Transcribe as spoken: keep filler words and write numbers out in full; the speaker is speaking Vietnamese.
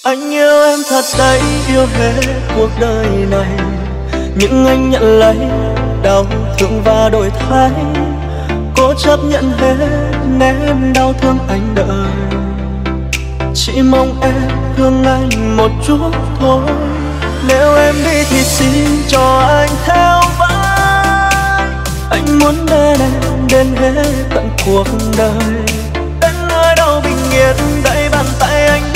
Anh yêu em thật đấy, yêu hết cuộc đời này, nhưng anh nhận lấy đau thương và đổi thay. Cố chấp nhận hết nén đau thương anh đợi, chỉ mong em thương anh một chút thôi. Nếu em đi thì xin cho anh theo vai, anh muốn bên em đến hết tận cuộc đời. Đến nơi đâu bình yên, đẩy bàn tay anh